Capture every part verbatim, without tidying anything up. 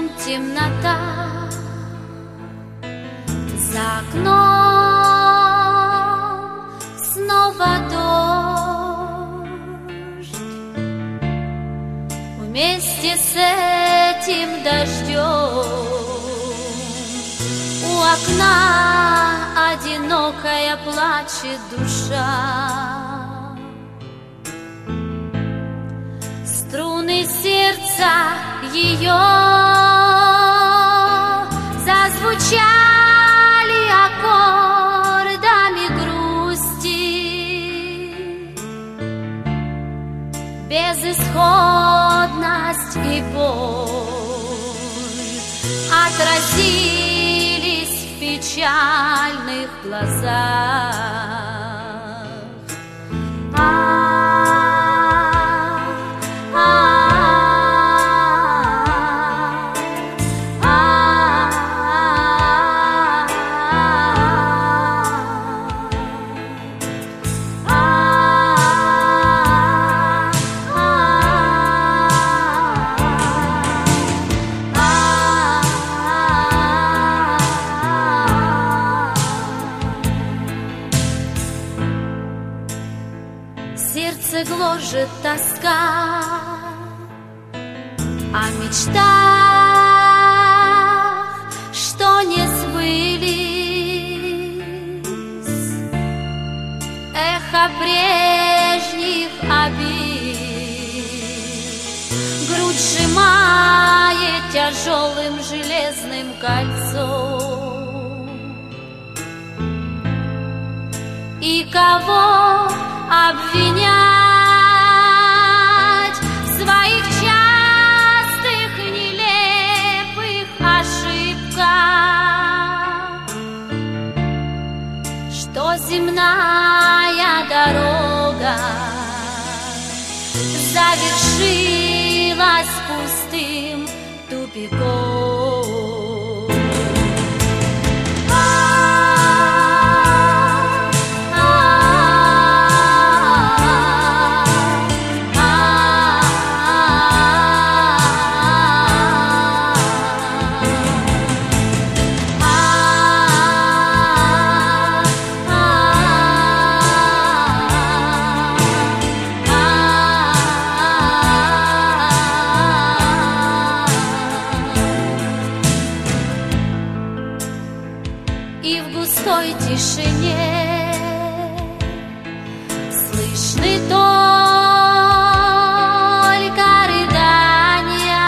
окном темнота, за окном снова дождь. Вместе с этим дождем у окна одинокая плачет душа. Струны сердца ее зазвучали аккордами грусти. Безысходность и боль отразились в печальных глазах. А сердце гложет тоска о мечтах, что не сбылись, эхо прежних обид грудь сжимает тяжелым железным кольцом. И кого обвинять в своих частых нелепых ошибках, что земная дорога завершилась пустым тупиком. И в густой тишине слышны только рыдания,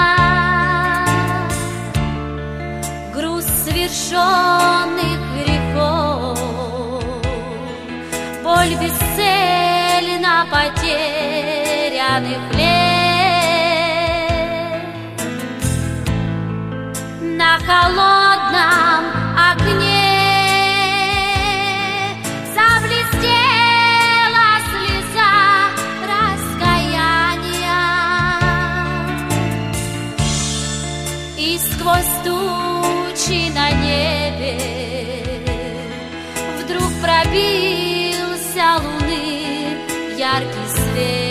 груз совершенных грехов, боль бесцельно потерянных лет. На холодном окне заблестела слеза раскаяния, и сквозь тучи на небе вдруг пробился луны яркий свет.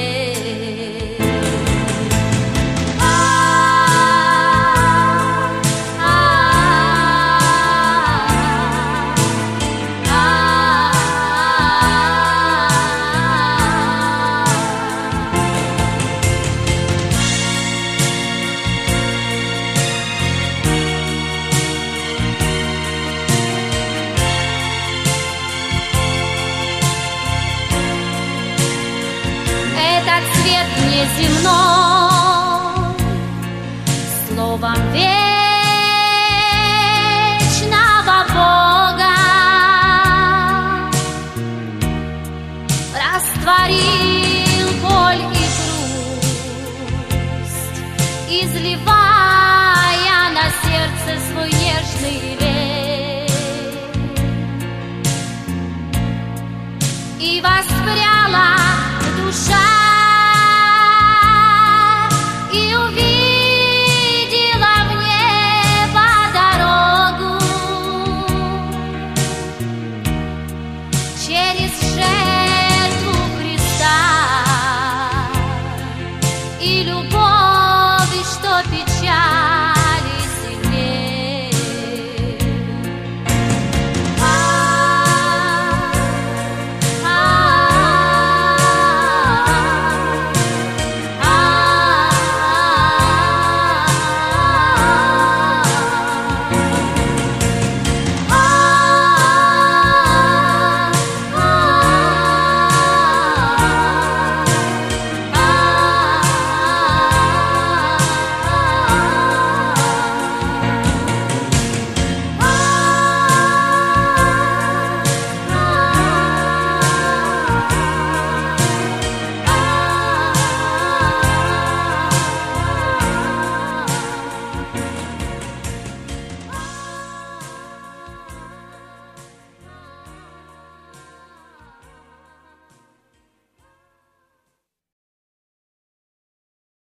Этот свет неземной, словом вечного Бога, растворил боль и грусть, изливал